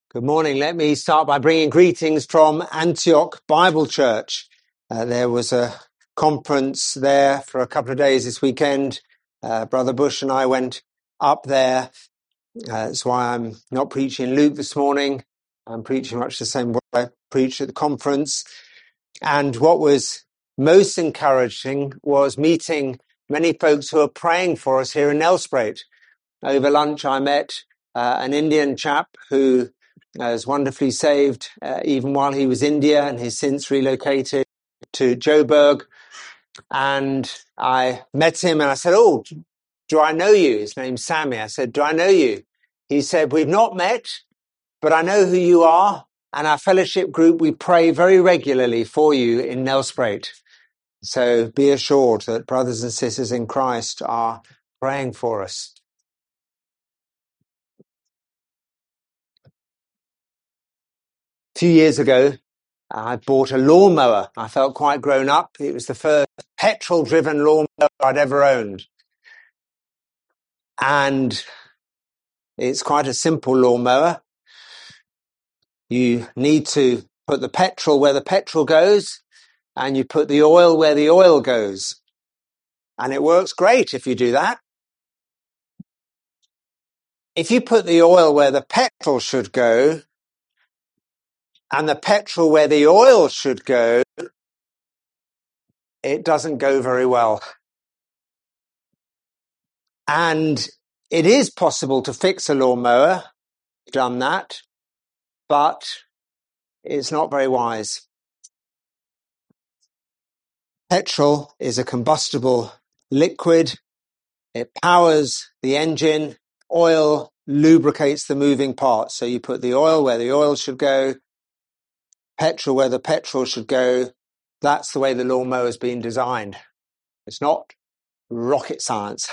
Good morning. Let me start by bringing greetings from Antioch Bible Church. There was a conference there for a couple of days this weekend. Brother Bush and I went up there. That's why I'm not preaching Luke this morning. I'm preaching much the same way I preached at the conference. And what was most encouraging was meeting many folks who are praying for us here in Nelspruit. Over lunch, I met an Indian chap who is wonderfully saved even while he was in India, and has since relocated to Joburg. And I met him and I said, "Oh, do I know you?" His name's Sammy. I said, "Do I know you?" He said, "We've not met, but I know who you are. And our fellowship group, we pray very regularly for you in Nelspruit. So be assured that brothers and sisters in Christ are praying for us." A few years ago, I bought a lawnmower. I felt quite grown up. It was the first petrol-driven lawnmower I'd ever owned. And it's quite a simple lawnmower. You need to put the petrol where the petrol goes, and you put the oil where the oil goes. And it works great if you do that. If you put the oil where the petrol should go, and the petrol where the oil should go, it doesn't go very well. And it is possible to fix a lawnmower. I've done that, but it's not very wise. Petrol is a combustible liquid. It powers the engine. Oil lubricates the moving parts. So you put the oil where the oil should go, petrol where the petrol should go. That's the way the lawnmower has been designed. It's not rocket science.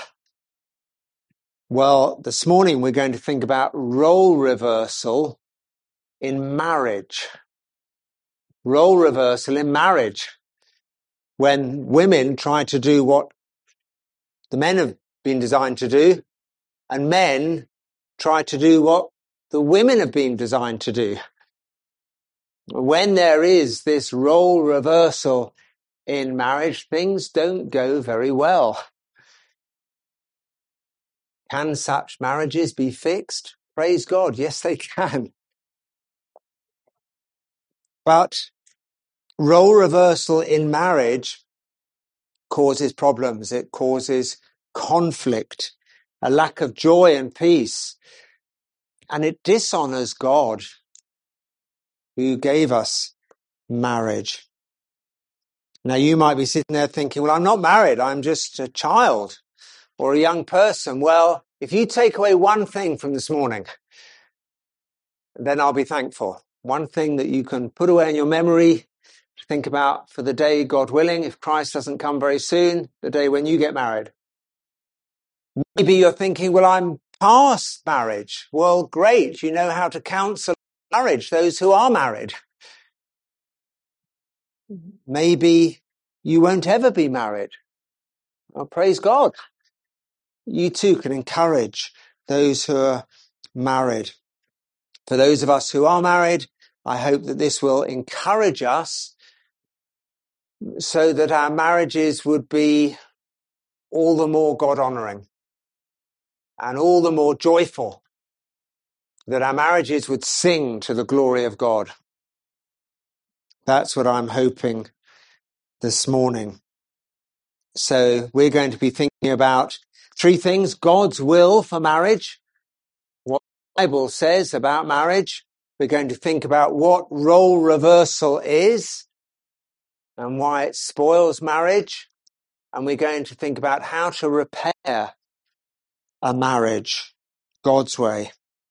Well, this morning we're going to think about role reversal in marriage. Role reversal in marriage. When women try to do what the men have been designed to do, and men try to do what the women have been designed to do. When there is this role reversal in marriage, things don't go very well. Can such marriages be fixed? Praise God, yes they can. But role reversal in marriage causes problems. It causes conflict, a lack of joy and peace, and it dishonors God who gave us marriage. Now you might be sitting there thinking, well, I'm not married. I'm just a child or a young person. Well, if you take away one thing from this morning, then I'll be thankful. One thing that you can put away in your memory to think about for the day, God willing, if Christ doesn't come very soon, the day when you get married. Maybe you're thinking, well, I'm past marriage. Well, great. You know how to counsel marriage, those who are married. Maybe you won't ever be married. Well, praise God. You too can encourage those who are married. For those of us who are married, I hope that this will encourage us so that our marriages would be all the more God-honoring and all the more joyful, that our marriages would sing to the glory of God. That's what I'm hoping this morning. So we're going to be thinking about three things: God's will for marriage, what the Bible says about marriage. We're going to think about what role reversal is and why it spoils marriage. And we're going to think about how to repair a marriage God's way.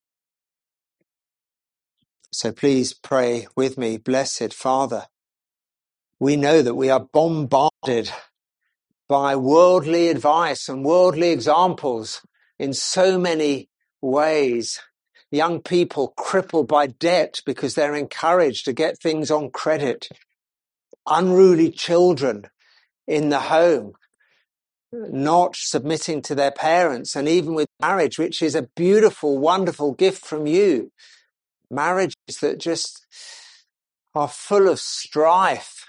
So please pray with me. Blessed Father, we know that we are bombarded by worldly advice and worldly examples in so many ways. Young people crippled by debt because they're encouraged to get things on credit. Unruly children in the home, not submitting to their parents, and even with marriage, which is a beautiful, wonderful gift from you. marriages that just are full of strife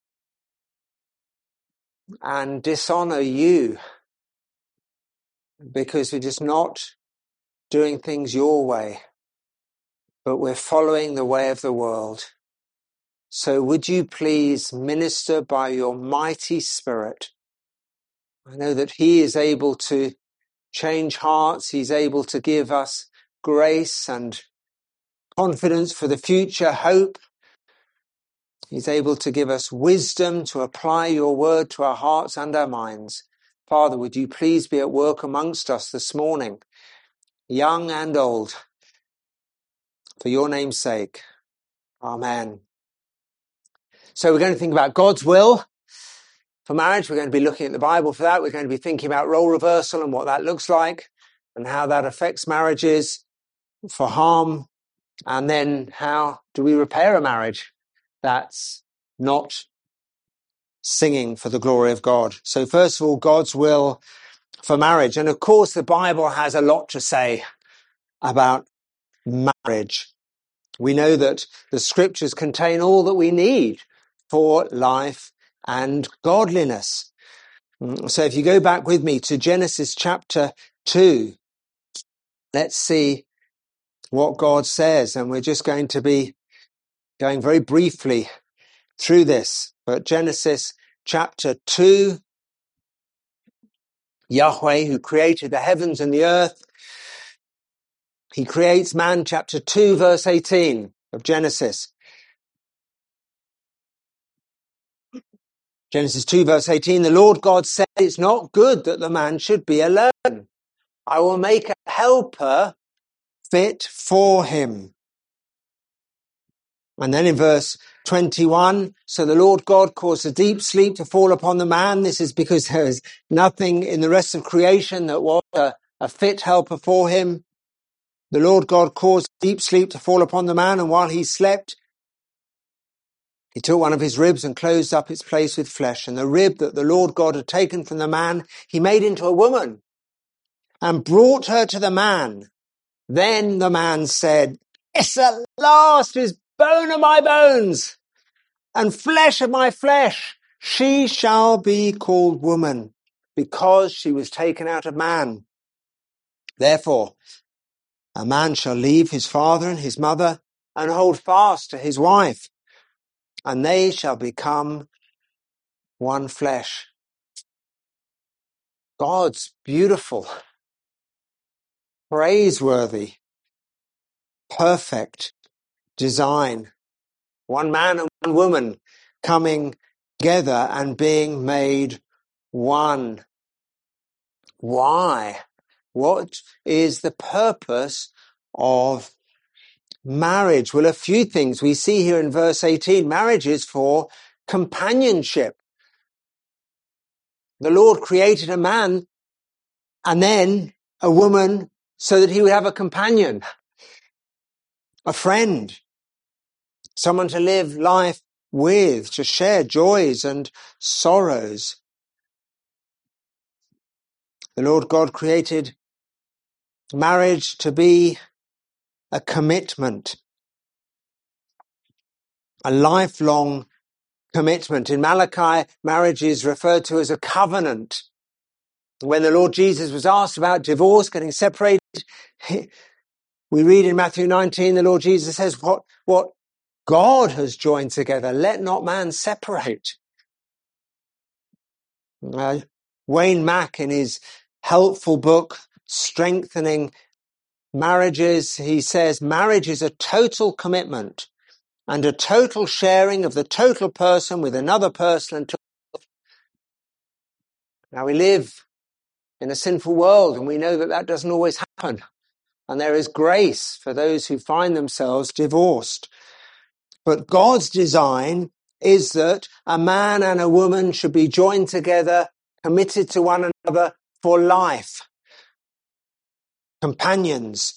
and dishonor you because we're just not doing things your way, but we're following the way of the world. So would you please minister by your mighty Spirit? I know that he is able to change hearts. He's able to give us grace and confidence for the future, hope. He's able to give us wisdom to apply your word to our hearts and our minds. Father, would you please be at work amongst us this morning, young and old, for your name's sake. Amen. So we're going to think about God's will for marriage. We're going to be looking at the Bible for that. We're going to be thinking about role reversal and what that looks like and how that affects marriages for harm. And then how do we repair a marriage that's not singing for the glory of God? So first of all, God's will for marriage. And of course, the Bible has a lot to say about marriage. We know that the scriptures contain all that we need for life and godliness. So if you go back with me to Genesis chapter 2, let's see what God says. And we're just going to be going very briefly through this. But Genesis chapter 2, Yahweh, who created the heavens and the earth, he creates man. Chapter 2, verse 18 of Genesis. Genesis 2, verse 18, the Lord God said, it's not good that the man should be alone. I will make a helper fit for him. And then in verse 21, so the Lord God caused a deep sleep to fall upon the man. This is because there is nothing in the rest of creation that was a fit helper for him. The Lord God caused deep sleep to fall upon the man, and while he slept, he took one of his ribs and closed up its place with flesh. And the rib that the Lord God had taken from the man, he made into a woman and brought her to the man. Then the man said, "This at last is bone of my bones and flesh of my flesh. She shall be called woman because she was taken out of man. Therefore, a man shall leave his father and his mother and hold fast to his wife, and they shall become one flesh." God's beautiful, praiseworthy, perfect design. One man and one woman coming together and being made one. Why? What is the purpose of marriage? Well, a few things. We see here in verse 18, marriage is for companionship. The Lord created a man and then a woman so that he would have a companion, a friend, someone to live life with, to share joys and sorrows. The Lord God created marriage to be a commitment, a lifelong commitment. In Malachi, marriage is referred to as a covenant. When the Lord Jesus was asked about divorce, getting separated, we read in Matthew 19, the Lord Jesus says, what God has joined together, let not man separate. Wayne Mack, in his helpful book, Strengthening Marriages, he says, marriage is a total commitment and a total sharing of the total person with another person. Now, we live in a sinful world, and we know that that doesn't always happen. And there is grace for those who find themselves divorced. But God's design is that a man and a woman should be joined together, committed to one another for life. Companions.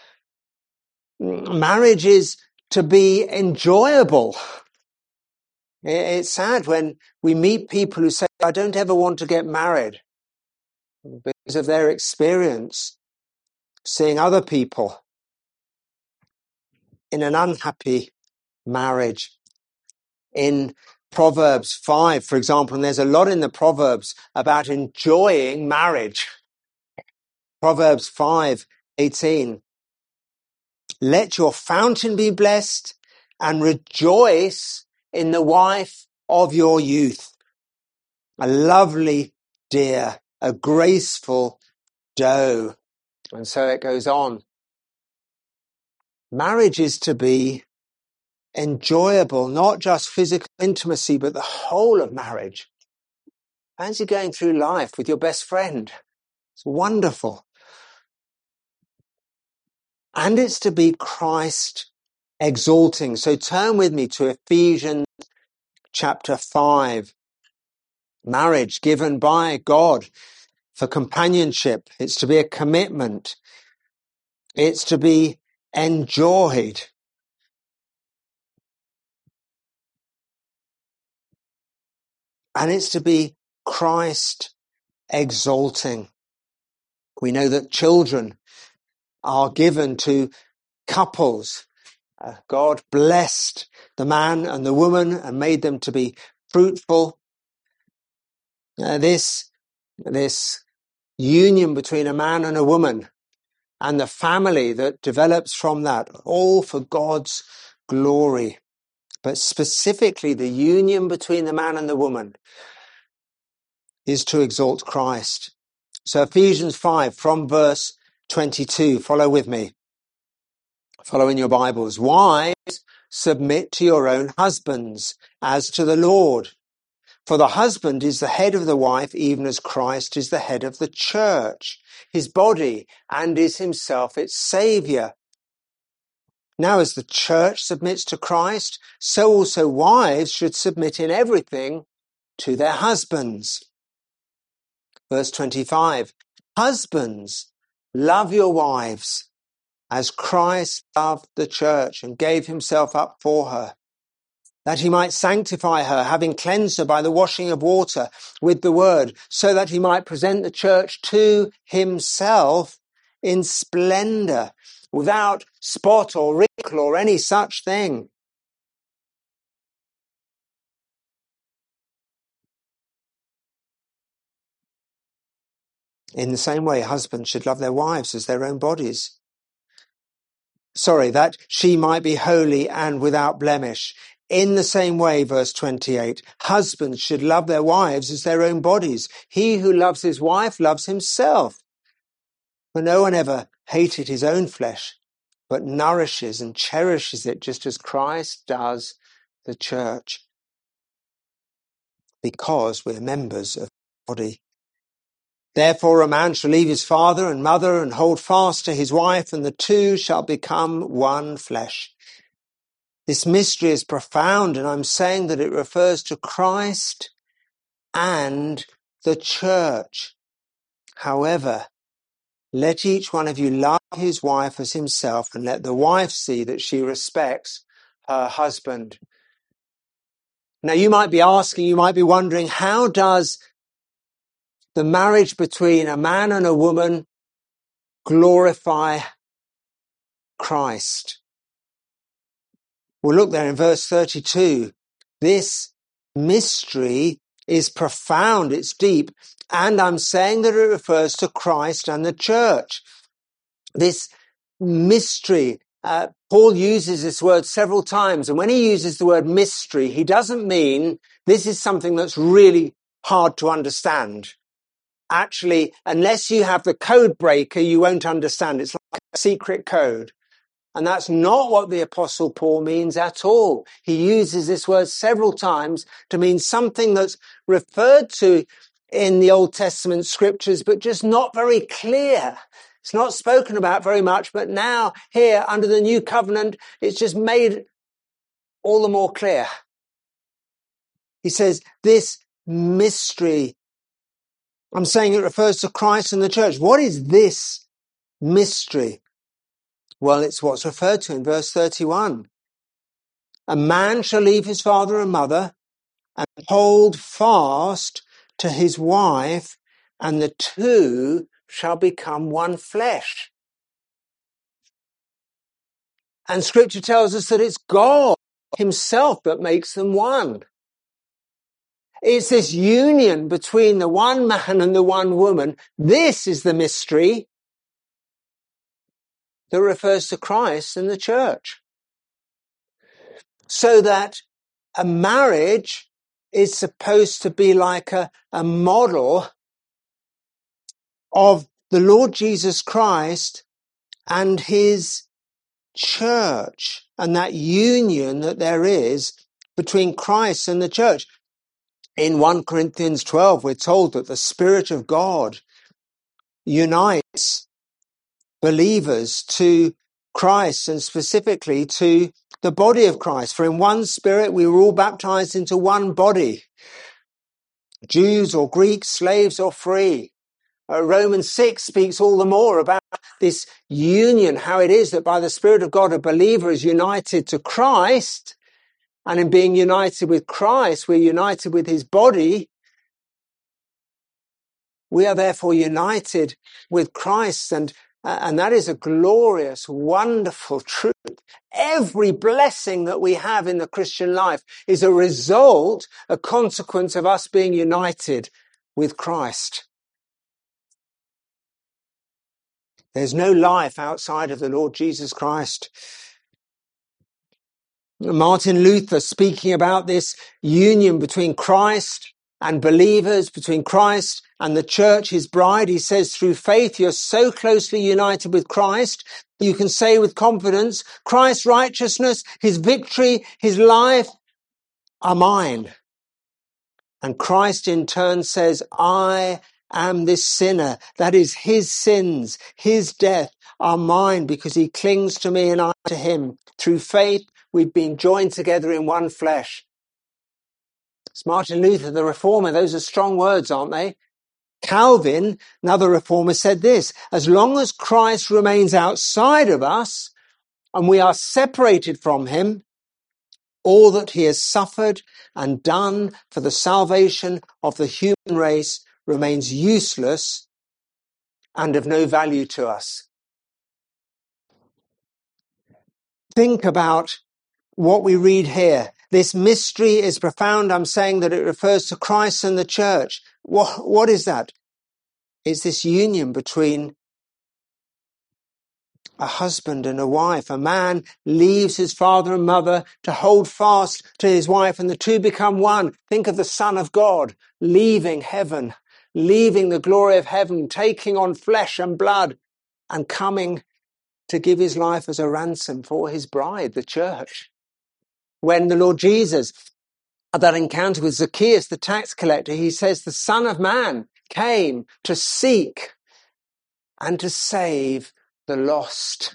Marriage is to be enjoyable. It's sad when we meet people who say, I don't ever want to get married, because of their experience seeing other people in an unhappy marriage. In Proverbs 5, for example, and there's a lot in the Proverbs about enjoying marriage. Proverbs 5:18. Let your fountain be blessed and rejoice in the wife of your youth. A lovely deer, a graceful doe. And so it goes on. Marriage is to be enjoyable, not just physical intimacy, but the whole of marriage. Fancy going through life with your best friend. It's wonderful. And it's to be Christ exalting. So turn with me to Ephesians chapter 5. Marriage given by God for companionship. It's to be a commitment. It's to be enjoyed. And it's to be Christ exalting. We know that children are given to couples. God blessed the man and the woman and made them to be fruitful. This union between a man and a woman and the family that develops from that, all for God's glory. But specifically, the union between the man and the woman is to exalt Christ. So Ephesians 5 from verse 22, follow with me. Follow in your Bibles. Wives, submit to your own husbands as to the Lord. For the husband is the head of the wife, even as Christ is the head of the church, his body, and is himself its Saviour. Now, as the church submits to Christ, so also wives should submit in everything to their husbands. Verse 25, husbands, love your wives as Christ loved the church and gave himself up for her, that he might sanctify her, having cleansed her by the washing of water with the word, so that he might present the church to himself in splendor, without spot or wrinkle or any such thing. In the same way, husbands should love their wives as their own bodies. That she might be holy and without blemish. In the same way, verse 28, husbands should love their wives as their own bodies. He who loves his wife loves himself. For no one ever hated his own flesh, but nourishes and cherishes it just as Christ does the church, because we're members of the body. Therefore a man shall leave his father and mother and hold fast to his wife, and the two shall become one flesh. This mystery is profound, and I'm saying that it refers to Christ and the church. However, let each one of you love his wife as himself, and let the wife see that she respects her husband. Now you might be asking, you might be wondering, how does the marriage between a man and a woman glorify Christ? Well, look there in verse 32. This mystery is profound, it's deep, and I'm saying that it refers to Christ and the church. This mystery, Paul uses this word several times, and when he uses the word mystery, he doesn't mean this is something that's really hard to understand. Actually, unless you have the code breaker, you won't understand. It's like a secret code. And that's not what the Apostle Paul means at all. He uses this word several times to mean something that's referred to in the Old Testament scriptures, but just not very clear. It's not spoken about very much, but now here under the new covenant, it's just made all the more clear. He says, this mystery, I'm saying it refers to Christ and the church. What is this mystery? Well, it's what's referred to in verse 31. A man shall leave his father and mother and hold fast to his wife, and the two shall become one flesh. And Scripture tells us that it's God himself that makes them one. It's this union between the one man and the one woman. This is the mystery that refers to Christ and the church. So that a marriage is supposed to be like a model of the Lord Jesus Christ and his church, and that union that there is between Christ and the church. In 1 Corinthians 12, we're told that the Spirit of God unites believers to Christ, and specifically to the body of Christ. For in one Spirit we were all baptized into one body, Jews or Greeks, slaves or free. Romans 6 speaks all the more about this union, how it is that by the Spirit of God a believer is united to Christ, and in being united with Christ we're united with his body. We are therefore united with Christ, and that is a glorious, wonderful truth. Every blessing that we have in the Christian life is a result, a consequence of us being united with Christ. There's no life outside of the Lord Jesus Christ. Martin Luther, speaking about this union between Christ and believers, between Christ and the church, his bride, he says, through faith, you're so closely united with Christ, you can say with confidence, Christ's righteousness, his victory, his life are mine. And Christ in turn says, I am this sinner. That is, his sins, his death are mine, because he clings to me and I to him. Through faith, we've been joined together in one flesh. It's Martin Luther, the reformer. Those are strong words, aren't they? Calvin, another reformer, said this: as long as Christ remains outside of us and we are separated from him, all that he has suffered and done for the salvation of the human race remains useless and of no value to us. Think about what we read here. This mystery is profound. I'm saying that it refers to Christ and the church. What is that? It's this union between a husband and a wife. A man leaves his father and mother to hold fast to his wife, and the two become one. Think of the Son of God leaving heaven, leaving the glory of heaven, taking on flesh and blood, and coming to give his life as a ransom for his bride, the church. When the Lord Jesus had that encounter with Zacchaeus, the tax collector, he says, the Son of Man came to seek and to save the lost.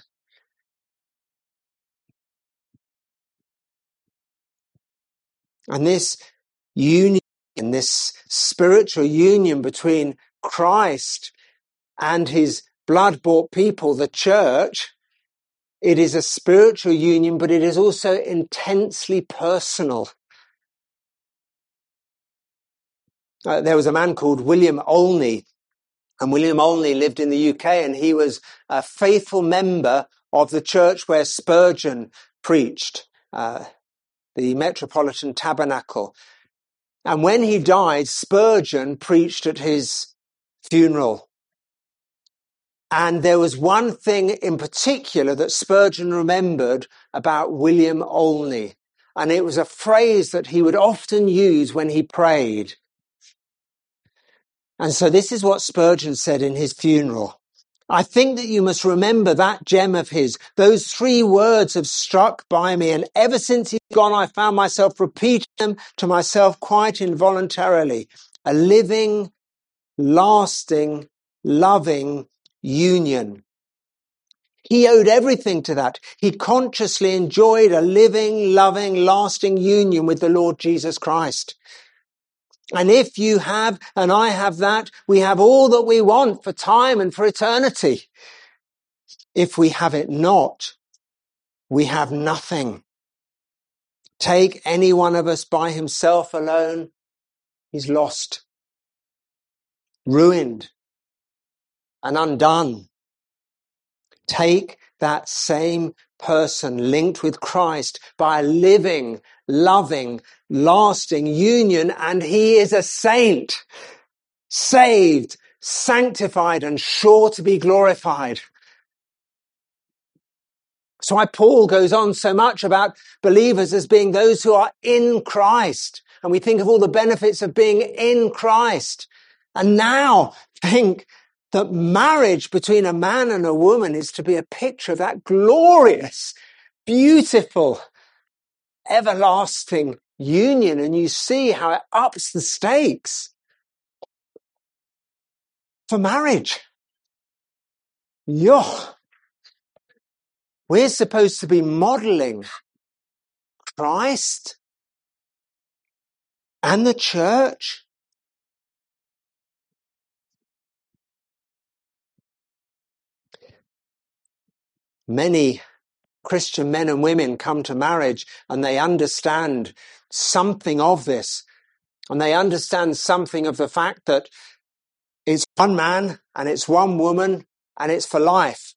And this union, this spiritual union between Christ and his blood-bought people, the church, it is a spiritual union, but it is also intensely personal. There was a man called William Olney, and William Olney lived in the UK, and he was a faithful member of the church where Spurgeon preached, the Metropolitan Tabernacle. And when he died, Spurgeon preached at his funeral. And there was one thing in particular that Spurgeon remembered about William Olney. And it was a phrase that he would often use when he prayed. And so this is what Spurgeon said in his funeral. I think that you must remember that gem of his. Those 3 words have struck by me, and ever since he's gone, I found myself repeating them to myself quite involuntarily. A living, lasting, loving union. He owed everything to that. He consciously enjoyed a living, loving, lasting union with the Lord Jesus Christ. And if you have, and I have that, we have all that we want for time and for eternity. If we have it not, we have nothing. Take any one of us by himself alone, he's lost, ruined, and undone. Take that same person linked with Christ by a living, loving, lasting union, and he is a saint, saved, sanctified, and sure to be glorified. That's why Paul goes on so much about believers as being those who are in Christ. And we think of all the benefits of being in Christ. And now think that marriage between a man and a woman is to be a picture of that glorious, beautiful, everlasting union. And you see how it ups the stakes for marriage. We're supposed to be modeling Christ and the church. Many Christian men and women come to marriage and they understand something of this. And they understand something of the fact that it's one man and it's one woman and it's for life.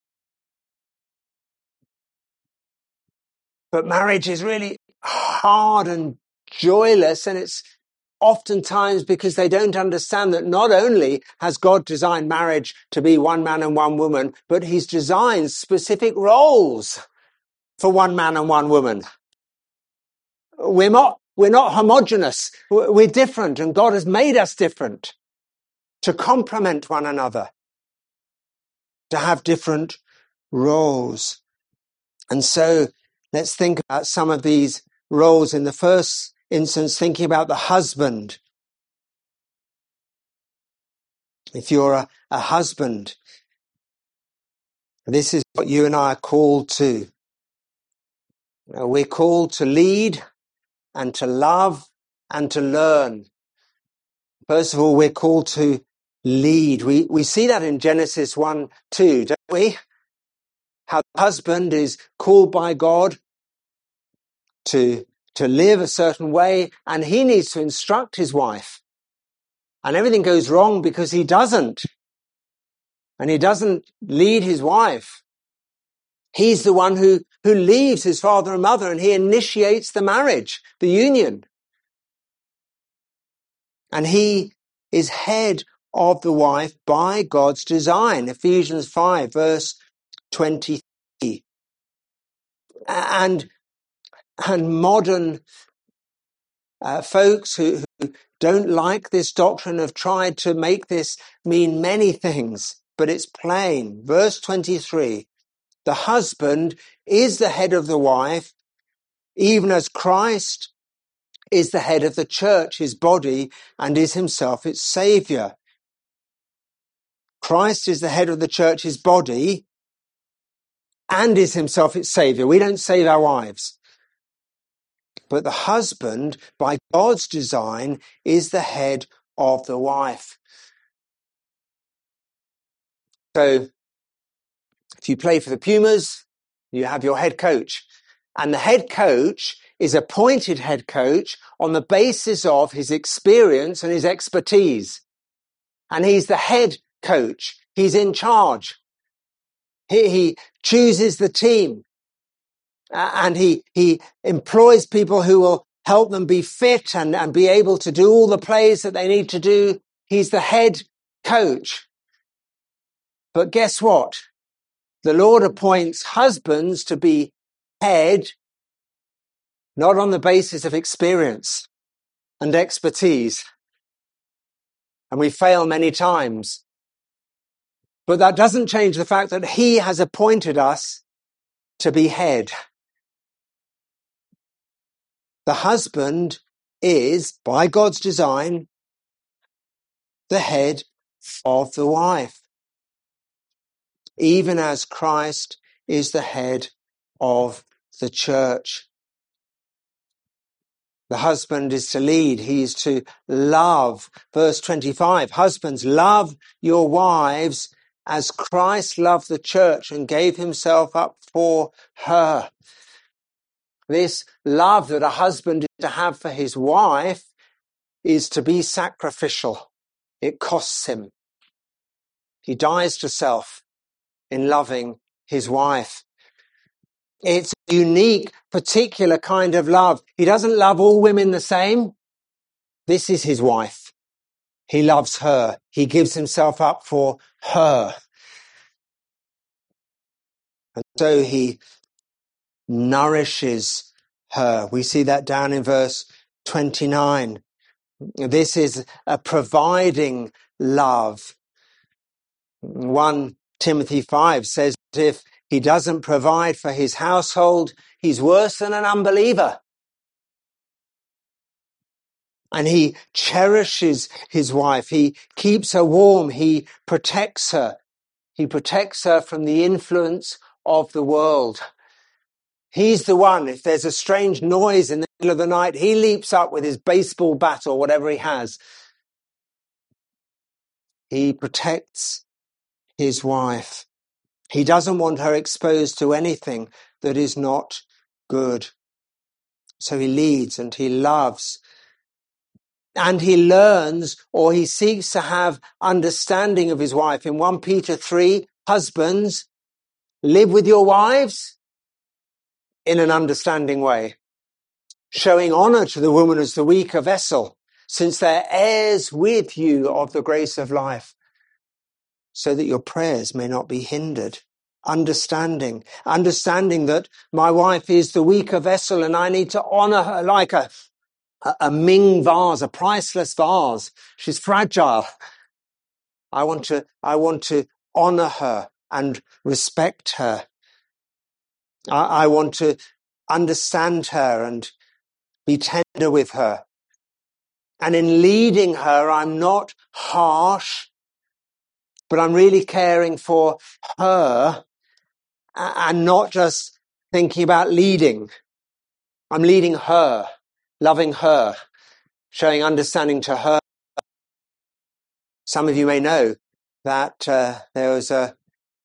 But marriage is really hard and joyless, and it's oftentimes because they don't understand that not only has God designed marriage to be one man and one woman, but he's designed specific roles for one man and one woman. We're not homogenous. We're different, and God has made us different to complement one another, to have different roles. And so let's think about some of these roles. In the first instance, thinking about the husband. If you're a husband, this is what you and I are called to. We're called to lead and to love and to learn. First of all, we're called to lead. We see that in Genesis 1:2, don't we? How the husband is called by God to live a certain way, and he needs to instruct his wife. And everything goes wrong because he doesn't. And he doesn't lead his wife. He's the one who leaves his father and mother, and he initiates the marriage, the union. And he is head of the wife by God's design. Ephesians 5, verse 23. And modern folks who don't like this doctrine have tried to make this mean many things, but it's plain. Verse 23, the husband is the head of the wife, even as Christ is the head of the church, his body, and is himself its saviour. Christ is the head of the church, his body, and is himself its saviour. We don't save our wives. But the husband, by God's design, is the head of the wife. So, if you play for the Pumas, you have your head coach. And the head coach is appointed head coach on the basis of his experience and his expertise. And he's the head coach. He's in charge. He chooses the team. And he employs people who will help them be fit and be able to do all the plays that they need to do. He's the head coach. But guess what? The Lord appoints husbands to be head, not on the basis of experience and expertise. And we fail many times. But that doesn't change the fact that he has appointed us to be head. The husband is, by God's design, the head of the wife, even as Christ is the head of the church. The husband is to lead. He is to love. Verse 25, husbands, love your wives as Christ loved the church and gave himself up for her. This love that a husband is to have for his wife is to be sacrificial. It costs him. He dies to self in loving his wife. It's a unique, particular kind of love. He doesn't love all women the same. This is his wife. He loves her. He gives himself up for her. And so he nourishes her. We see that down in verse 29. This is a providing love. 1 Timothy 5 says that if he doesn't provide for his household, he's worse than an unbeliever. And he cherishes his wife. He keeps her warm. He protects her. He protects her from the influence of the world. He's the one, if there's a strange noise in the middle of the night, he leaps up with his baseball bat or whatever he has. He protects his wife. He doesn't want her exposed to anything that is not good. So he leads and he loves. And he learns, or he seeks to have understanding of his wife. In 1 Peter 3, husbands, live with your wives in an understanding way, showing honor to the woman as the weaker vessel, since they're heirs with you of the grace of life, so that your prayers may not be hindered. Understanding that my wife is the weaker vessel and I need to honor her like a Ming vase, a priceless vase. She's fragile. I want to honor her and respect her. I want to understand her and be tender with her. And in leading her, I'm not harsh, but I'm really caring for her and not just thinking about leading. I'm leading her, loving her, showing understanding to her. Some of you may know that there was a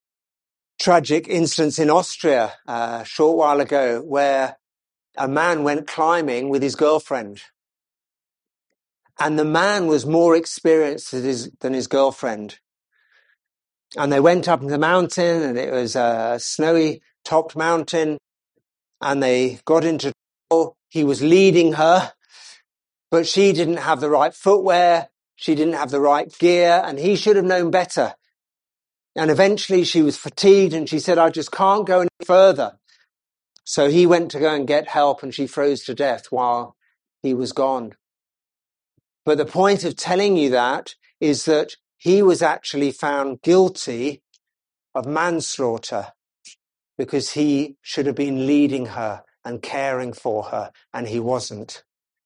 tragic instance in Austria a short while ago where a man went climbing with his girlfriend. And the man was more experienced than his girlfriend. And they went up the mountain, and it was a snowy topped mountain, and they got into trouble. He was leading her, but she didn't have the right footwear. She didn't have the right gear, and he should have known better. And eventually she was fatigued and she said, I just can't go any further. So he went to go and get help and she froze to death while he was gone. But the point of telling you that is that he was actually found guilty of manslaughter because he should have been leading her and caring for her, and he wasn't.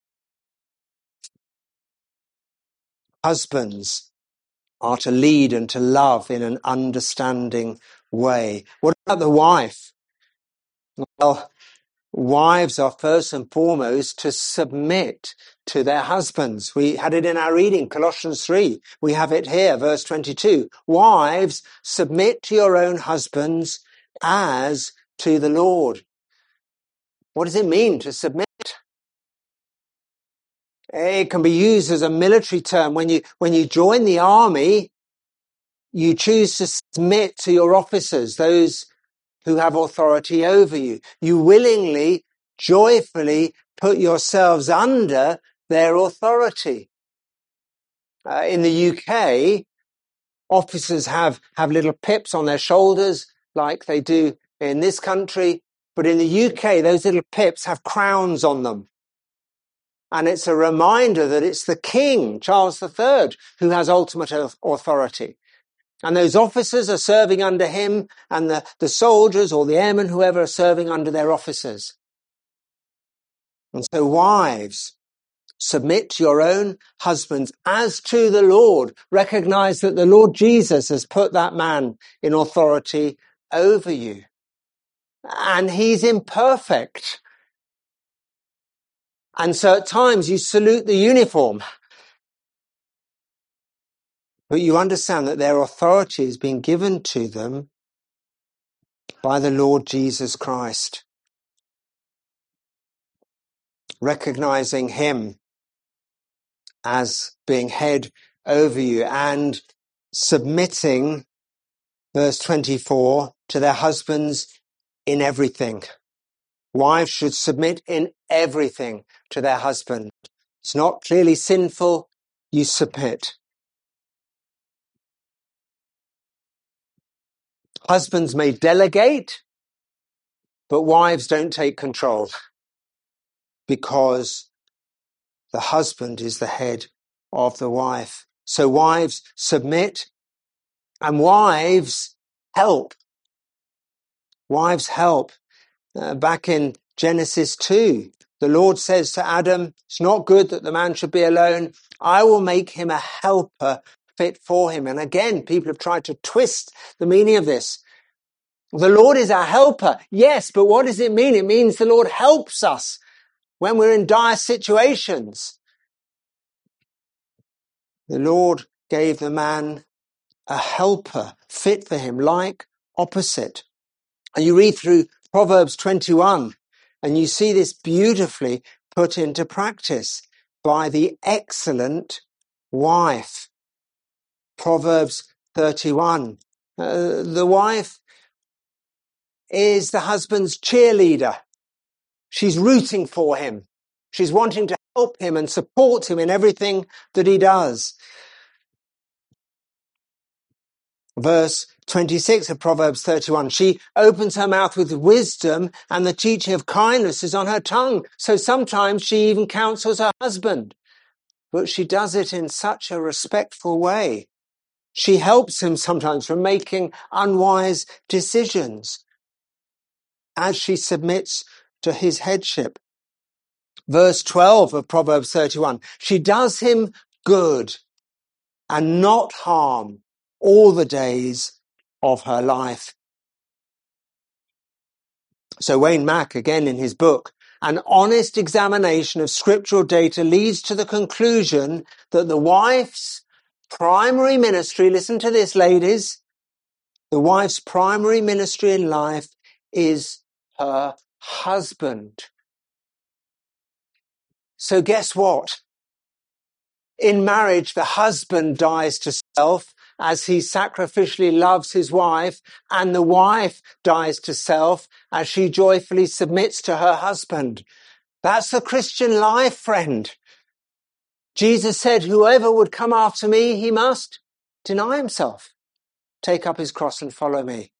Husbands are to lead and to love in an understanding way. What about the wife? Well, wives are first and foremost to submit to their husbands. We had it in our reading, Colossians 3. We have it here, verse 22. Wives, submit to your own husbands as to the Lord. What does it mean to submit? It can be used as a military term. When you join the army, you choose to submit to your officers, those who have authority over you. You willingly, joyfully put yourselves under their authority. In the UK, officers have little pips on their shoulders like they do in this country. But in the UK, those little pips have crowns on them. And it's a reminder that it's the King, Charles III, who has ultimate authority. And those officers are serving under him, and the soldiers or the airmen, whoever, are serving under their officers. And so wives, submit to your own husbands as to the Lord. Recognize that the Lord Jesus has put that man in authority over you. And he's imperfect. And so at times you salute the uniform. But you understand that their authority is being given to them by the Lord Jesus Christ. Recognizing him as being head over you and submitting, verse 24, to their husbands in everything. Wives should submit in everything to their husband. It's not clearly sinful. You submit. Husbands may delegate, but wives don't take control because the husband is the head of the wife. So wives submit and wives help. Wives help. Back in Genesis 2, the Lord says to Adam, it's not good that the man should be alone. I will make him a helper fit for him. And again, people have tried to twist the meaning of this. The Lord is our helper. Yes, but what does it mean? It means the Lord helps us when we're in dire situations. The Lord gave the man a helper fit for him, like opposite. And you read through Proverbs 21 and you see this beautifully put into practice by the excellent wife. Proverbs 31. The wife is the husband's cheerleader. She's rooting for him. She's wanting to help him and support him in everything that he does. Verse 26 of Proverbs 31, she opens her mouth with wisdom and the teaching of kindness is on her tongue. So sometimes she even counsels her husband, but she does it in such a respectful way. She helps him sometimes from making unwise decisions as she submits to his headship. Verse 12 of Proverbs 31, she does him good and not harm all the days of her life. So Wayne Mack, again in his book, an honest examination of scriptural data leads to the conclusion that the wife's primary ministry, listen to this, ladies, the wife's primary ministry in life is her husband. So guess what? In marriage, the husband dies to self as he sacrificially loves his wife, and the wife dies to self as she joyfully submits to her husband. That's the Christian life, friend. Jesus said, whoever would come after me, he must deny himself, take up his cross and follow me.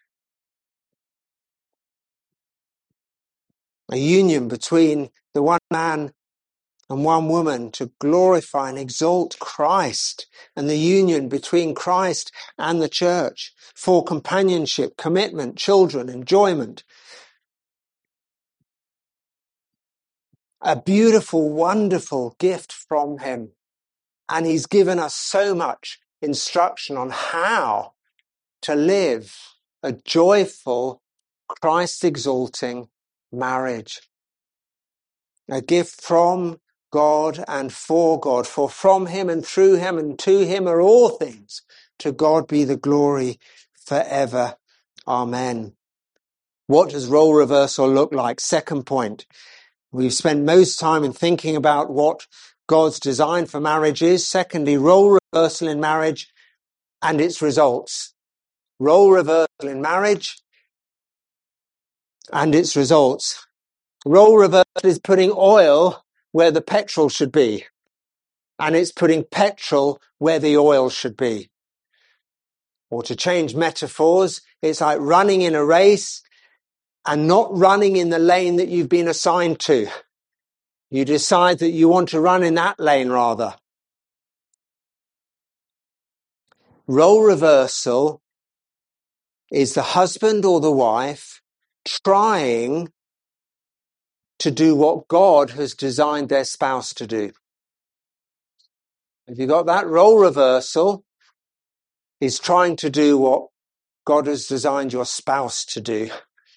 A union between the one man and one woman to glorify and exalt Christ, and the union between Christ and the church for companionship, commitment, children, enjoyment. A beautiful, wonderful gift from him. And he's given us so much instruction on how to live a joyful, Christ-exalting marriage. A gift from God and for God, for from him and through him and to him are all things. To God be the glory forever. Amen. What does role reversal look like? Second point. We've spent most time in thinking about what God's design for marriage is. Secondly, role reversal in marriage and its results. Role reversal in marriage and its results. Role reversal is putting oil where the petrol should be, and it's putting petrol where the oil should be. Or to change metaphors, it's like running in a race and not running in the lane that you've been assigned to. You decide that you want to run in that lane rather. Role reversal is the husband or the wife trying to do what God has designed their spouse to do. Have you got that? Role reversal is trying to do what God has designed your spouse to do.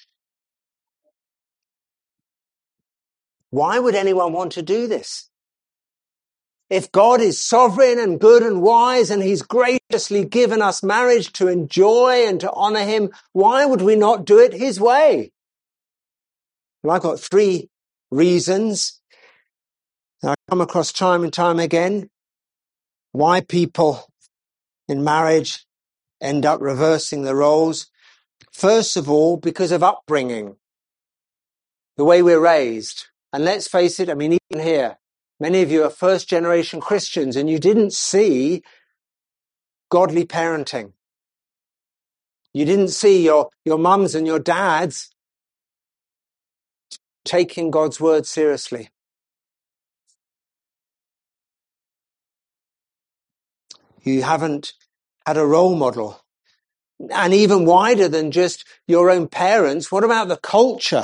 Why would anyone want to do this? If God is sovereign and good and wise and he's graciously given us marriage to enjoy and to honor him, why would we not do it his way? Well, I've got 3 reasons that I come across time and time again why people in marriage end up reversing the roles. First of all, because of upbringing. the way we're raised. And let's face it, I mean, even here, many of you are first generation Christians and you didn't see godly parenting. You didn't see your mums and your dads taking God's word seriously. You haven't had a role model. And even wider than just your own parents, what about the culture?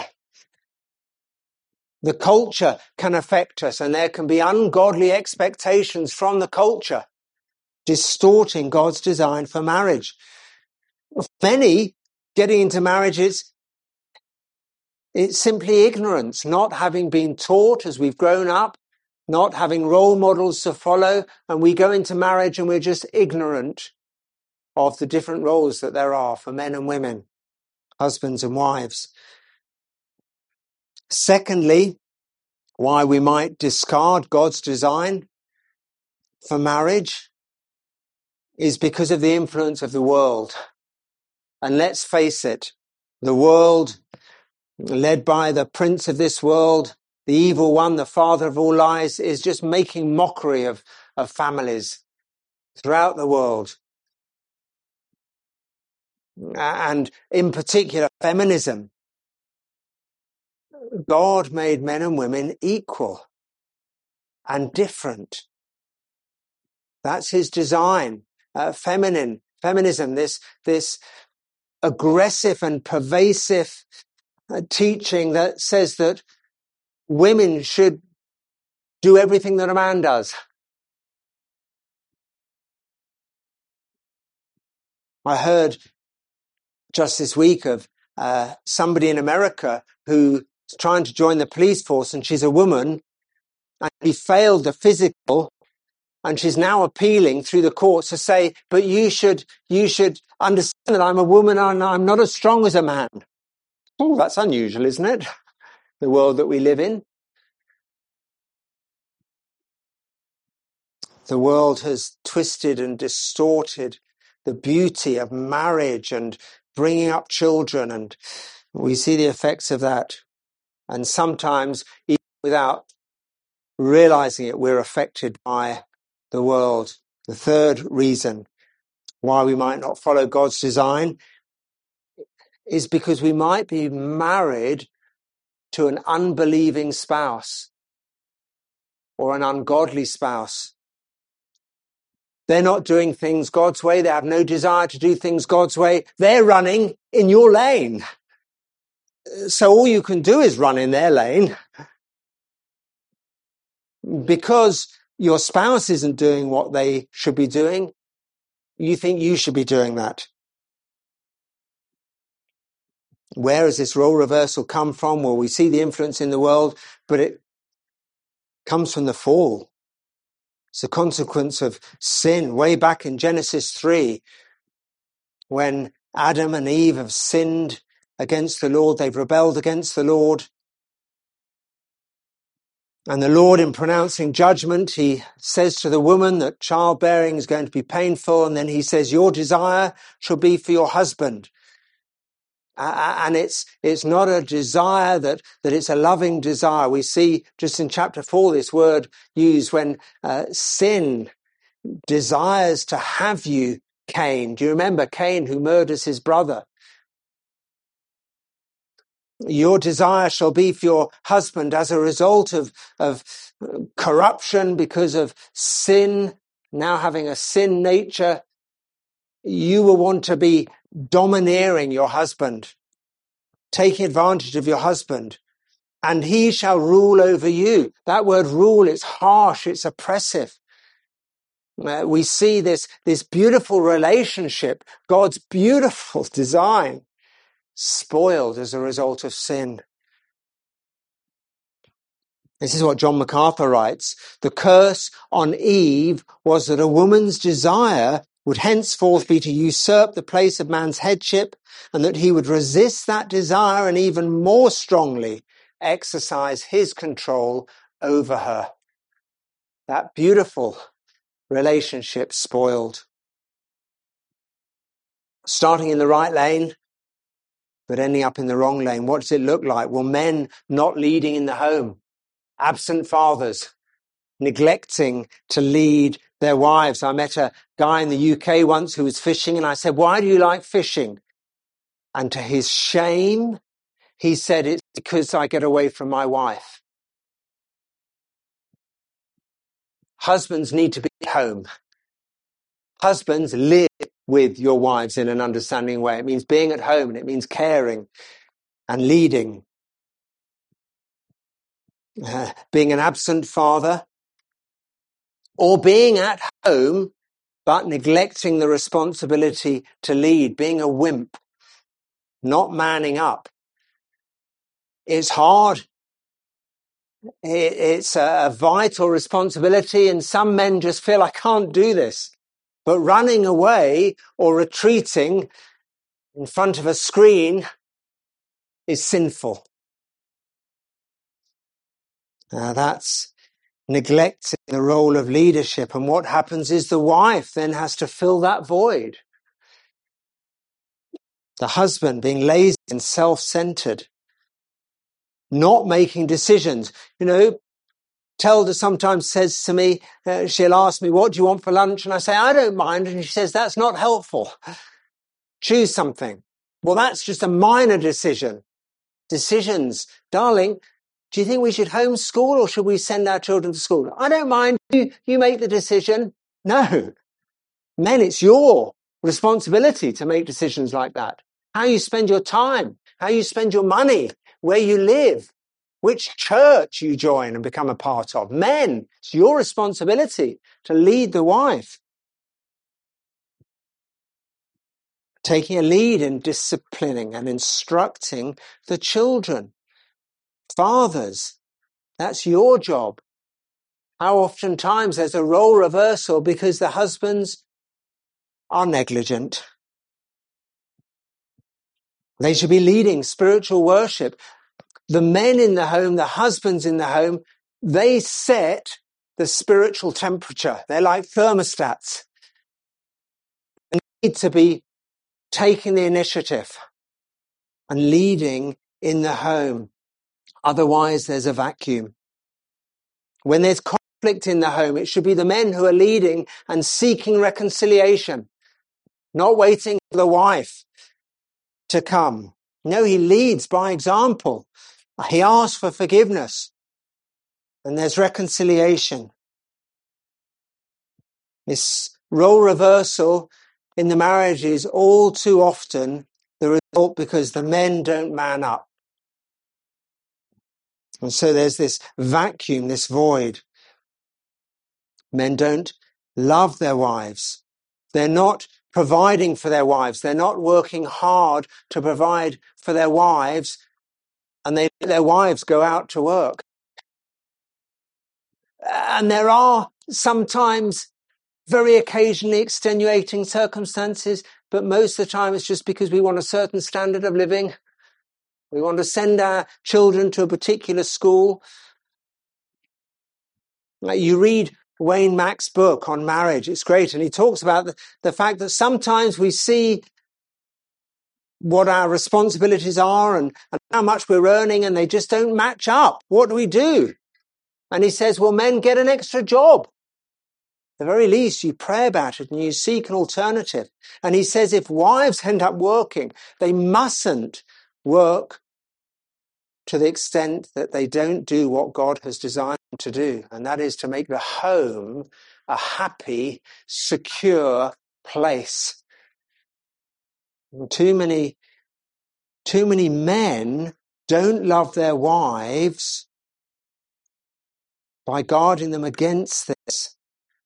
The culture can affect us, and there can be ungodly expectations from the culture, distorting God's design for marriage. Many getting into marriage, it's simply ignorance, not having been taught as we've grown up, not having role models to follow, and we go into marriage and we're just ignorant of the different roles that there are for men and women, husbands and wives. Secondly, why we might discard God's design for marriage is because of the influence of the world. And let's face it, the world, led by the prince of this world, the evil one, the father of all lies, is just making mockery of families throughout the world. And in particular, feminism. God made men and women equal and different. That's his design. Feminism, this aggressive and pervasive teaching that says that women should do everything that a man does. I heard just this week of somebody in America who's trying to join the police force, and she's a woman, and he failed the physical, and she's now appealing through the courts to say, but you should understand that I'm a woman and I'm not as strong as a man. Oh, that's unusual, isn't it? The world that we live in. The world has twisted and distorted the beauty of marriage and bringing up children, and we see the effects of that. And sometimes, even without realizing it, we're affected by the world. The third reason why we might not follow God's design is because we might be married to an unbelieving spouse or an ungodly spouse. They're not doing things God's way. They have no desire to do things God's way. They're running in your lane. So all you can do is run in their lane. Because your spouse isn't doing what they should be doing, you think you should be doing that. Where has this role reversal come from? Well, we see the influence in the world, but it comes from the fall. It's a consequence of sin. Way back in Genesis 3, when Adam and Eve have sinned against the Lord, they've rebelled against the Lord. And the Lord, in pronouncing judgment, he says to the woman that childbearing is going to be painful. And then he says, your desire shall be for your husband. And it's not a desire that it's a loving desire. We see just in chapter 4 this word used when sin desires to have you, Cain. Do you remember Cain who murders his brother? Your desire shall be for your husband as a result of corruption because of sin, now having a sin nature. You will want to be domineering your husband, taking advantage of your husband, and he shall rule over you. That word rule, it's harsh, it's oppressive. We see this beautiful relationship, God's beautiful design, spoiled as a result of sin. This is what John MacArthur writes. The curse on Eve was that a woman's desire would henceforth be to usurp the place of man's headship, and that he would resist that desire and even more strongly exercise his control over her. That beautiful relationship spoiled. Starting in the right lane, but ending up in the wrong lane. What does it look like? Well, men not leading in the home, absent fathers, neglecting to lead their wives. I met a guy in the UK once who was fishing, and I said, "Why do you like fishing?" And to his shame, he said, "It's because I get away from my wife." Husbands need to be at home. Husbands, live with your wives in an understanding way. It means being at home, and it means caring and leading. Being an absent father, or being at home but neglecting the responsibility to lead, being a wimp, not manning up. It's hard. It's a vital responsibility, and some men just feel, I can't do this. But running away or retreating in front of a screen is sinful. That's neglecting the role of leadership. And what happens is the wife then has to fill that void. The husband being lazy and self-centered, not making decisions. You know, Telda sometimes says to me, she'll ask me, what do you want for lunch? And I say, I don't mind. And she says, that's not helpful. Choose something. Well, that's just a minor decision. Decisions. Darling, do you think we should homeschool or should we send our children to school? I don't mind. You make the decision. No. Men, it's your responsibility to make decisions like that. How you spend your time, how you spend your money, where you live, which church you join and become a part of. Men, it's your responsibility to lead the wife. Taking a lead in disciplining and instructing the children. Fathers, that's your job. How oftentimes there's a role reversal because the husbands are negligent. They should be leading spiritual worship. The men in the home, the husbands in the home, they set the spiritual temperature. They're like thermostats. They need to be taking the initiative and leading in the home. Otherwise, there's a vacuum. When there's conflict in the home, it should be the men who are leading and seeking reconciliation, not waiting for the wife to come. No, he leads by example. He asks for forgiveness, and there's reconciliation. This role reversal in the marriage is all too often the result because the men don't man up. And so there's this vacuum, this void. Men don't love their wives. They're not providing for their wives. They're not working hard to provide for their wives, and they let their wives go out to work. And there are sometimes very occasionally extenuating circumstances, but most of the time it's just because we want a certain standard of living. We want to send our children to a particular school. You read Wayne Mack's book on marriage. It's great. And he talks about the fact that sometimes we see what our responsibilities are and how much we're earning, and they just don't match up. What do we do? And he says, well, men, get an extra job. At the very least, you pray about it and you seek an alternative. And he says if wives end up working, they mustn't work to the extent that they don't do what God has designed them to do. And that is to make the home a happy, secure place. And too many men don't love their wives by guarding them against this.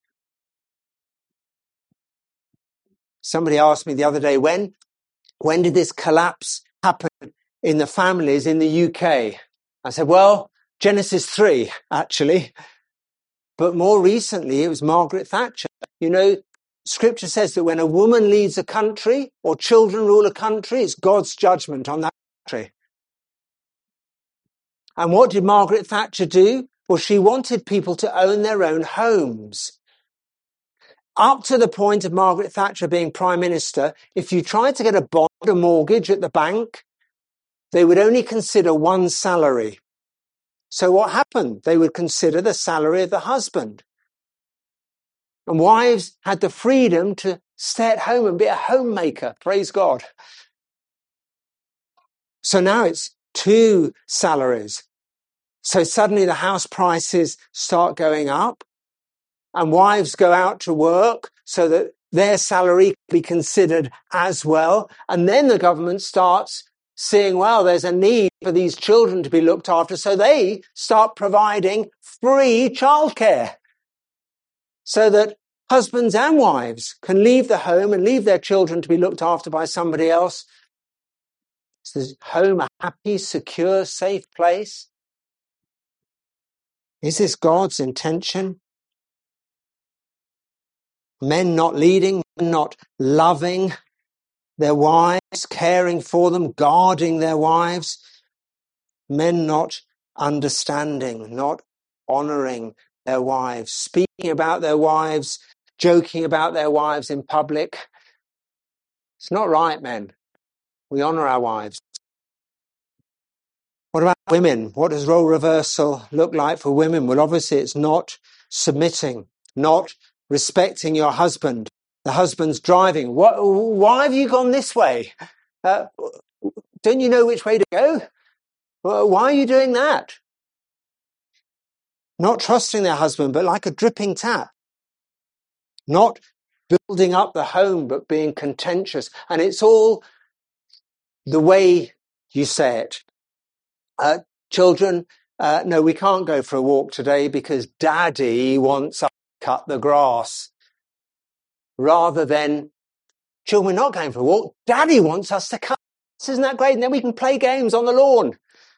Somebody asked me the other day, when did this collapse happen in the families in the UK? I said, well, Genesis 3, actually. But more recently, it was Margaret Thatcher. You know, Scripture says that when a woman leads a country or children rule a country, it's God's judgment on that country. And what did Margaret Thatcher do? Well, she wanted people to own their own homes. Up to the point of Margaret Thatcher being Prime Minister, if you tried to get a bond, a mortgage at the bank, they would only consider one salary. So what happened? They would consider the salary of the husband. And wives had the freedom to stay at home and be a homemaker. Praise God. So now it's 2 salaries. So suddenly the house prices start going up and wives go out to work so that their salary can be considered as well. And then the government starts seeing, well, there's a need for these children to be looked after. So they start providing free childcare so that husbands and wives can leave the home and leave their children to be looked after by somebody else. Is home a happy, secure, safe place? Is this God's intention? Men not leading, men not loving their wives, caring for them, guarding their wives. Men not understanding, not honouring their wives, speaking about their wives, joking about their wives in public. It's not right, men. We honour our wives. What about women? What does role reversal look like for women? Well, obviously it's not submitting, not respecting your husband. The husband's driving. Why have you gone this way? Don't you know which way to go? Why are you doing that? Not trusting their husband, but like a dripping tap. Not building up the home, but being contentious. And it's all the way you say it. Children, no, we can't go for a walk today because Daddy wants us to cut the grass. Rather than, children, we're not going for a walk. Daddy wants us to cut. Isn't that great? And then we can play games on the lawn.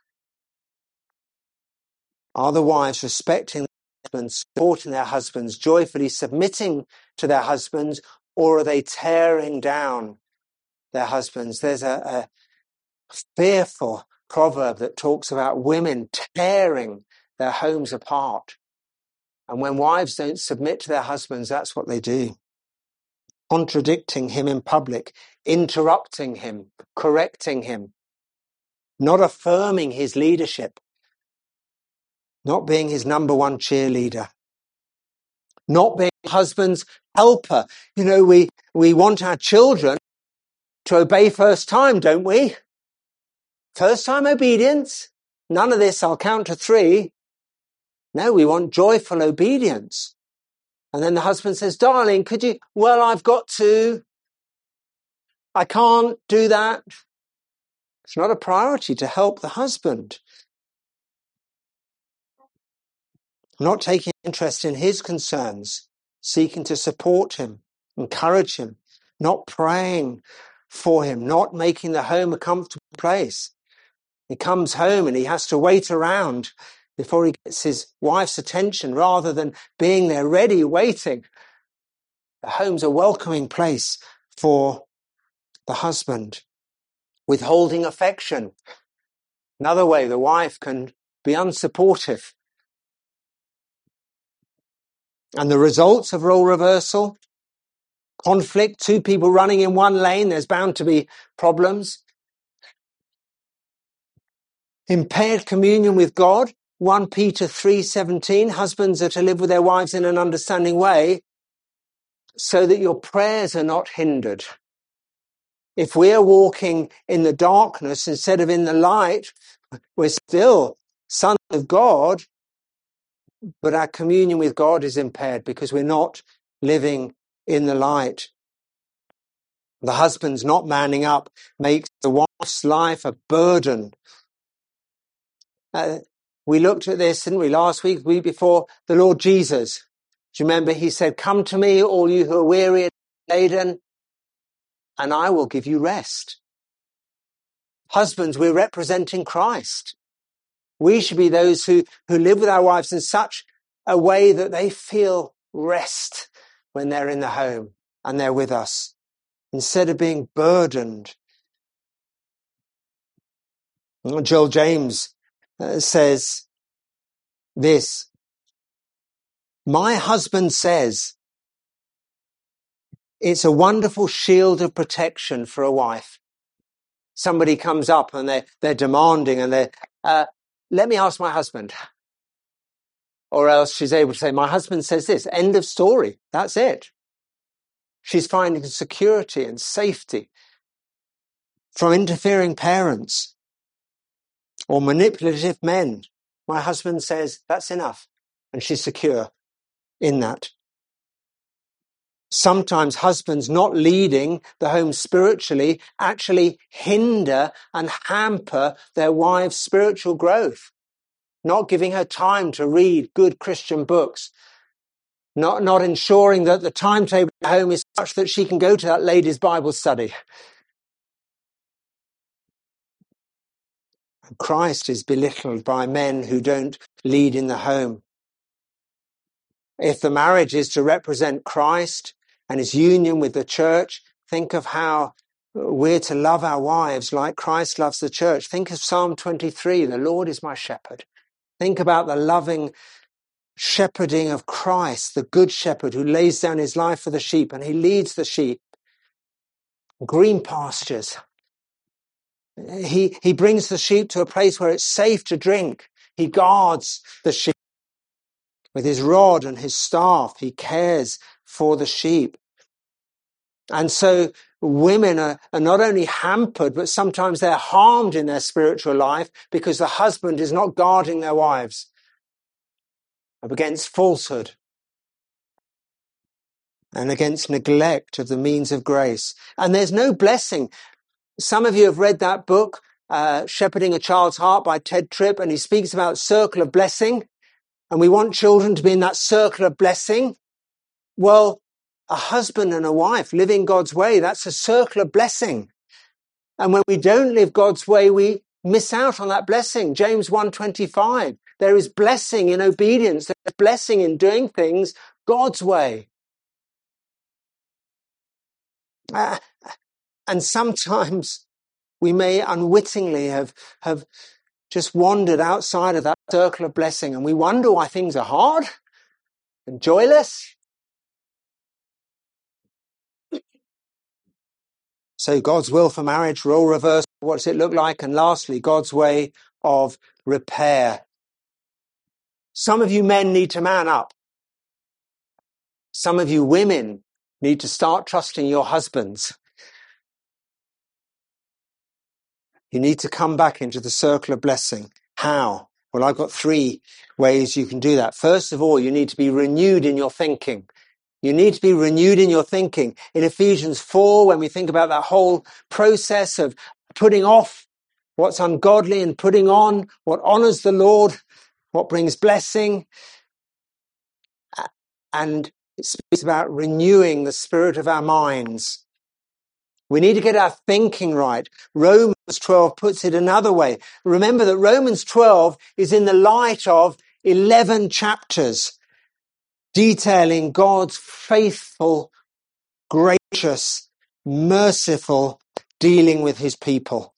Are the wives respecting their husbands, supporting their husbands, joyfully submitting to their husbands, or are they tearing down their husbands? There's a fearful proverb that talks about women tearing their homes apart. And when wives don't submit to their husbands, that's what they do. Contradicting him in public, interrupting him, correcting him, not affirming his leadership, not being his number one cheerleader, not being husband's helper. You know, we want our children to obey first time, don't we? First time obedience. None of this, I'll count to 3. No, we want joyful obedience. And then the husband says, darling, could you, well, I've got to, I can't do that. It's not a priority to help the husband. Not taking interest in his concerns, seeking to support him, encourage him, not praying for him, not making the home a comfortable place. He comes home and he has to wait around before he gets his wife's attention rather than being there ready, waiting. The home's a welcoming place for the husband. Withholding affection. Another way the wife can be unsupportive. And the results of role reversal, conflict, 2 people running in one lane, there's bound to be problems. Impaired communion with God, 1 Peter 3:17, husbands are to live with their wives in an understanding way so that your prayers are not hindered. If we are walking in the darkness instead of in the light, we're still sons of God, but our communion with God is impaired because we're not living in the light. The husband's not manning up makes the wife's life a burden. We looked at this, didn't we, last week, week before, the Lord Jesus. Do you remember he said, come to me, all you who are weary and laden, and I will give you rest. Husbands, we're representing Christ. We should be those who live with our wives in such a way that they feel rest when they're in the home and they're with us, instead of being burdened. Joel James says this, my husband says, it's a wonderful shield of protection for a wife. somebody comes up and they're demanding and let me ask my husband. Or else she's able to say, my husband says this, end of story. That's it. She's finding security and safety from interfering parents or manipulative men. My husband says, that's enough. And she's secure in that. Sometimes husbands not leading the home spiritually actually hinder and hamper their wife's spiritual growth. Not giving her time to read good Christian books. Not ensuring that the timetable at home is such that she can go to that ladies' Bible study. Christ is belittled by men who don't lead in the home. If the marriage is to represent Christ and his union with the church, think of how we're to love our wives like Christ loves the church. Think of Psalm 23, the Lord is my shepherd. Think about the loving shepherding of Christ, the good shepherd who lays down his life for the sheep, and he leads the sheep. Green pastures. He brings the sheep to a place where it's safe to drink. He guards the sheep with his rod and his staff. He cares for the sheep. And so women are not only hampered, but sometimes they're harmed in their spiritual life because the husband is not guarding their wives against falsehood and against neglect of the means of grace. And there's no blessing. Some of you have read that book, Shepherding a Child's Heart by Ted Tripp, and he speaks about circle of blessing. And we want children to be in that circle of blessing. Well, a husband and a wife living God's way, that's a circle of blessing. And when we don't live God's way, we miss out on that blessing. James 1:25. There is blessing in obedience. There's blessing in doing things God's way. And sometimes we may unwittingly have just wandered outside of that circle of blessing, and we wonder why things are hard and joyless. So God's will for marriage, role reversal, what does it look like? And lastly, God's way of repair. Some of you men need to man up. Some of you women need to start trusting your husbands. You need to come back into the circle of blessing. How? Well, I've got 3 ways you can do that. First of all, you need to be renewed in your thinking. You need to be renewed in your thinking. In Ephesians 4, when we think about that whole process of putting off what's ungodly and putting on what honors the Lord, what brings blessing. And it speaks about renewing the spirit of our minds. We need to get our thinking right. Romans 12 puts it another way. Remember that Romans 12 is in the light of 11 chapters detailing God's faithful, gracious, merciful dealing with his people.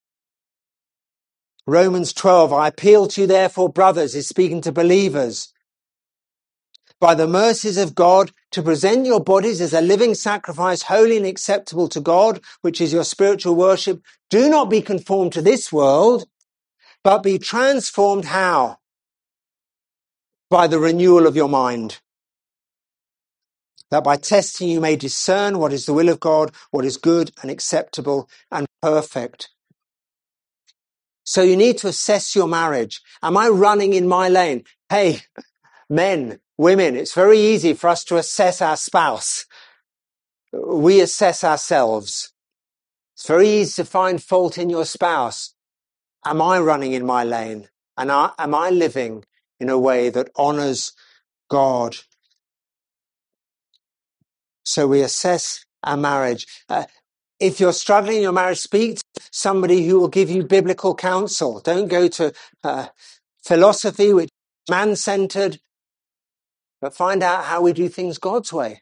Romans 12, I appeal to you therefore, brothers, is speaking to believers, by the mercies of God, to present your bodies as a living sacrifice, holy and acceptable to God, which is your spiritual worship. Do not be conformed to this world, but be transformed how? By the renewal of your mind. That by testing you may discern what is the will of God, what is good and acceptable and perfect. So you need to assess your marriage. Am I running in my lane? Hey, men, women, it's very easy for us to assess our spouse. We assess ourselves. It's very easy to find fault in your spouse. Am I running in my lane? And am I living in a way that honors God? So we assess our marriage. If you're struggling in your marriage, speak to somebody who will give you biblical counsel. Don't go to philosophy, which is man-centered, but find out how we do things God's way.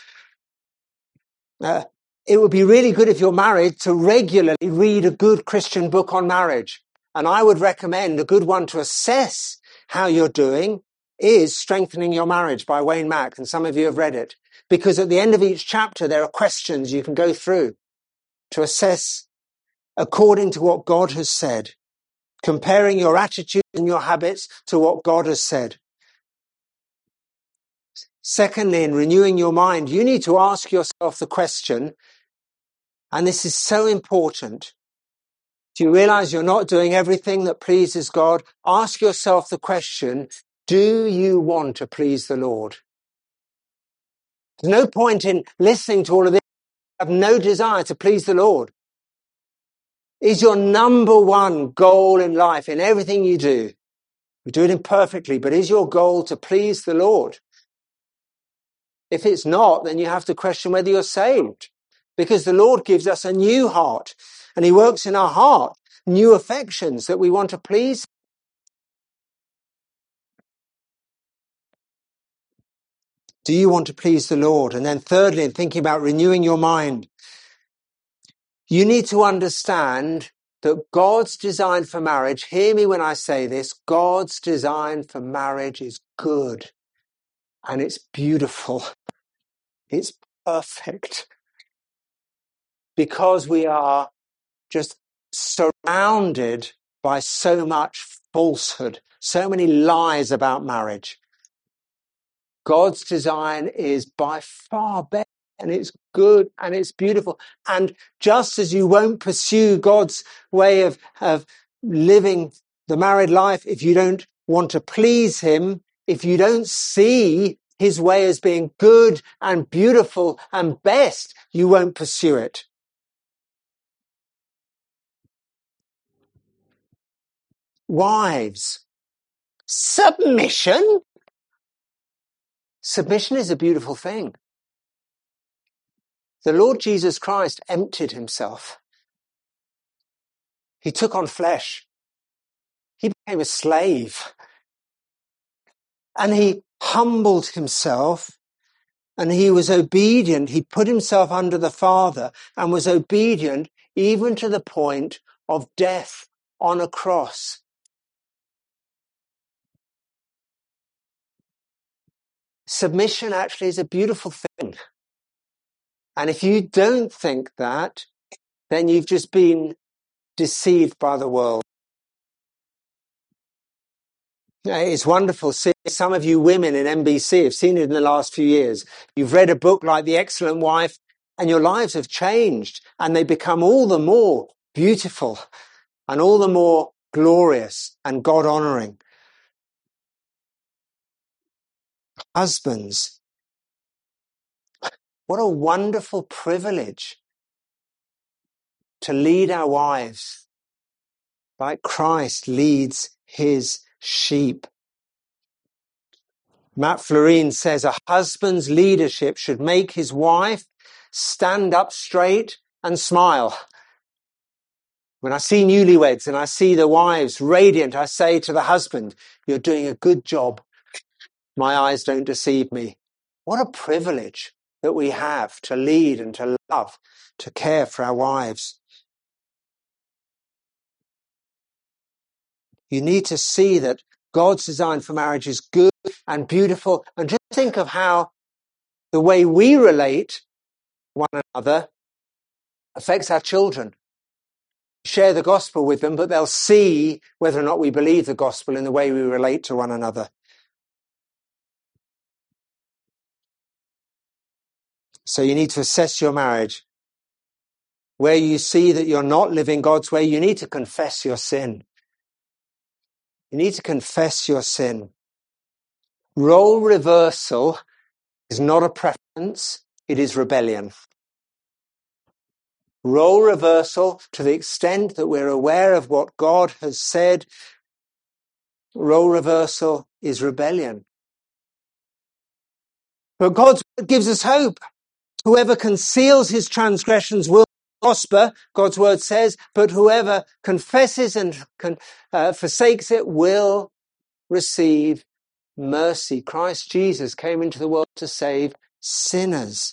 It would be really good if you're married to regularly read a good Christian book on marriage. And I would recommend a good one to assess how you're doing is Strengthening Your Marriage by Wayne Mack. And some of you have read it. Because at the end of each chapter, there are questions you can go through to assess according to what God has said, comparing your attitude and your habits to what God has said. Secondly, in renewing your mind, you need to ask yourself the question, and this is so important. Do you realize you're not doing everything that pleases God? Ask yourself the question, do you want to please the Lord? There's no point in listening to all of this. You have no desire to please the Lord. Is your number one goal in life, in everything you do? You do it imperfectly, but is your goal to please the Lord? If it's not, then you have to question whether you're saved. Because the Lord gives us a new heart, and he works in our heart, new affections that we want to please. Do you want to please the Lord? And then thirdly, in thinking about renewing your mind, you need to understand that God's design for marriage, hear me when I say this, God's design for marriage is good and it's beautiful. It's perfect because we are just surrounded by so much falsehood, so many lies about marriage. God's design is by far better, and it's good and it's beautiful. And just as you won't pursue God's way of living the married life if you don't want to please him, if you don't see his way as being good and beautiful and best, you won't pursue it. Wives, submission. Submission is a beautiful thing. The Lord Jesus Christ emptied himself. He took on flesh. He became a slave. And he humbled himself and he was obedient. He put himself under the Father and was obedient even to the point of death on a cross. Submission actually is a beautiful thing. And if you don't think that, then you've just been deceived by the world. It's wonderful seeing some of you women in NBC have seen it in the last few years. You've read a book like The Excellent Wife and your lives have changed and they become all the more beautiful and all the more glorious and God-honoring. Husbands, what a wonderful privilege to lead our wives like Christ leads his sheep. Matt Florine says a husband's leadership should make his wife stand up straight and smile. When I see newlyweds and I see the wives radiant, I say to the husband, you're doing a good job. My eyes don't deceive me. What a privilege that we have to lead and to love, to care for our wives. You need to see that God's design for marriage is good and beautiful. And just think of how the way we relate to one another affects our children. Share the gospel with them, but they'll see whether or not we believe the gospel in the way we relate to one another. So you need to assess your marriage. Where you see that you're not living God's way, you need to confess your sin. You need to confess your sin. Role reversal is not a preference, it is rebellion. Role reversal, to the extent that we're aware of what God has said, role reversal is rebellion. But God gives us hope. Whoever conceals his transgressions will prosper, God's word says, but whoever confesses and forsakes it will receive mercy. Christ Jesus came into the world to save sinners.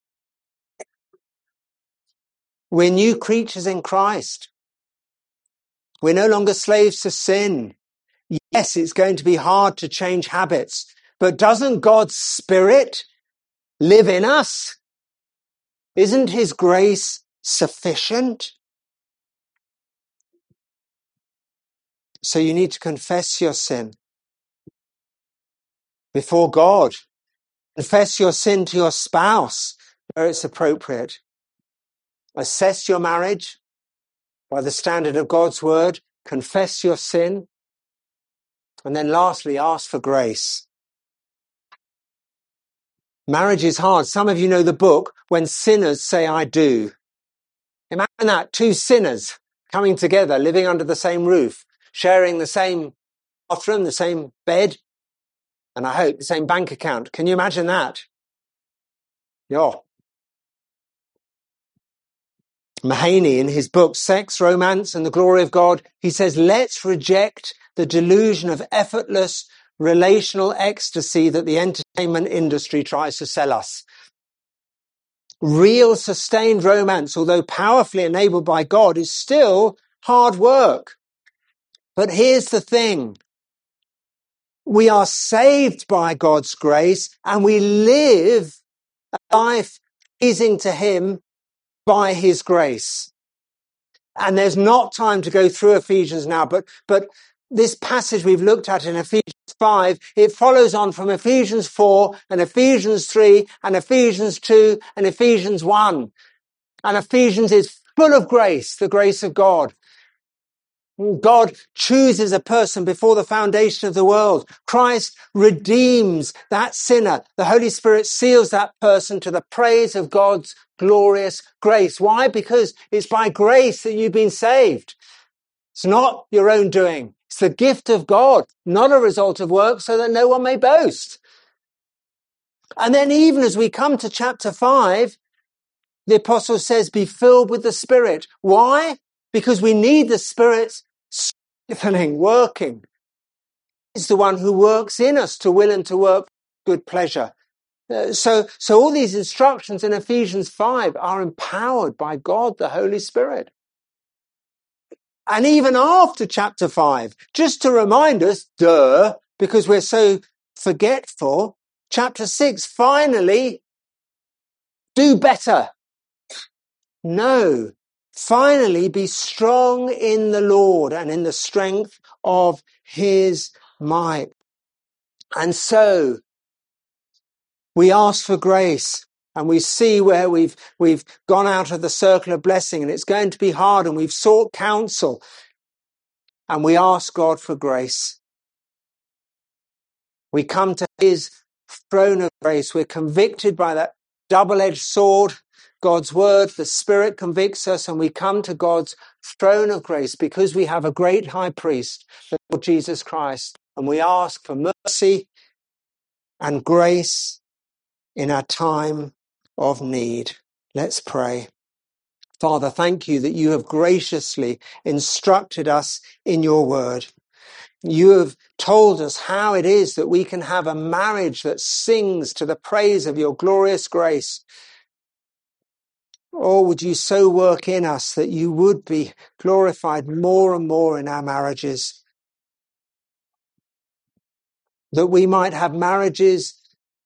We're new creatures in Christ. We're no longer slaves to sin. Yes, it's going to be hard to change habits, but doesn't God's Spirit live in us? Isn't his grace sufficient? So you need to confess your sin before God. Confess your sin to your spouse where it's appropriate. Assess your marriage by the standard of God's word. Confess your sin. And then lastly, ask for grace. Marriage is hard. Some of you know the book, When Sinners Say I Do. Imagine that, two sinners coming together, living under the same roof, sharing the same bathroom, the same bed, and I hope the same bank account. Can you imagine that? Yeah. Mahaney, in his book, Sex, Romance and the Glory of God, he says, let's reject the delusion of effortless relational ecstasy that the entertainment industry tries to sell us. Real sustained romance, although powerfully enabled by God, is still hard work. But here's the thing. We are saved by God's grace and we live a life pleasing to him by his grace. And there's not time to go through Ephesians now, but this passage we've looked at in Ephesians 5, it follows on from Ephesians 4 and Ephesians 3 and Ephesians 2 and Ephesians 1. And Ephesians is full of grace, the grace of God. God chooses a person before the foundation of the world. Christ redeems that sinner. The Holy Spirit seals that person to the praise of God's glorious grace. Why? Because it's by grace that you've been saved. It's not your own doing. It's the gift of God, not a result of work, so that no one may boast. And then even as we come to chapter 5, the apostle says, be filled with the Spirit. Why? Because we need the Spirit's strengthening, working. He's the one who works in us to will and to work good pleasure. So all these instructions in Ephesians 5 are empowered by God, the Holy Spirit. And even after chapter 5, just to remind us, because we're so forgetful, chapter 6, finally, do better. No, finally be strong in the Lord and in the strength of his might. And so we ask for grace and we see where we've gone out of the circle of blessing and it's going to be hard and we've sought counsel and we ask God for grace. We come to his throne of grace. We're convicted by that double-edged sword, God's word. The Spirit convicts us and we come to God's throne of grace because we have a great high priest, the Lord Jesus Christ. And we ask for mercy and grace in our time of need. Let's pray. Father, thank you that you have graciously instructed us in your word. You have told us how it is that we can have a marriage that sings to the praise of your glorious grace. Oh, would you so work in us that you would be glorified more and more in our marriages, that we might have marriages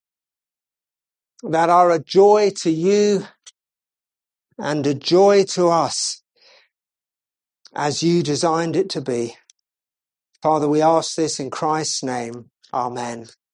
that are a joy to you and a joy to us as you designed it to be. Father, we ask this in Christ's name. Amen.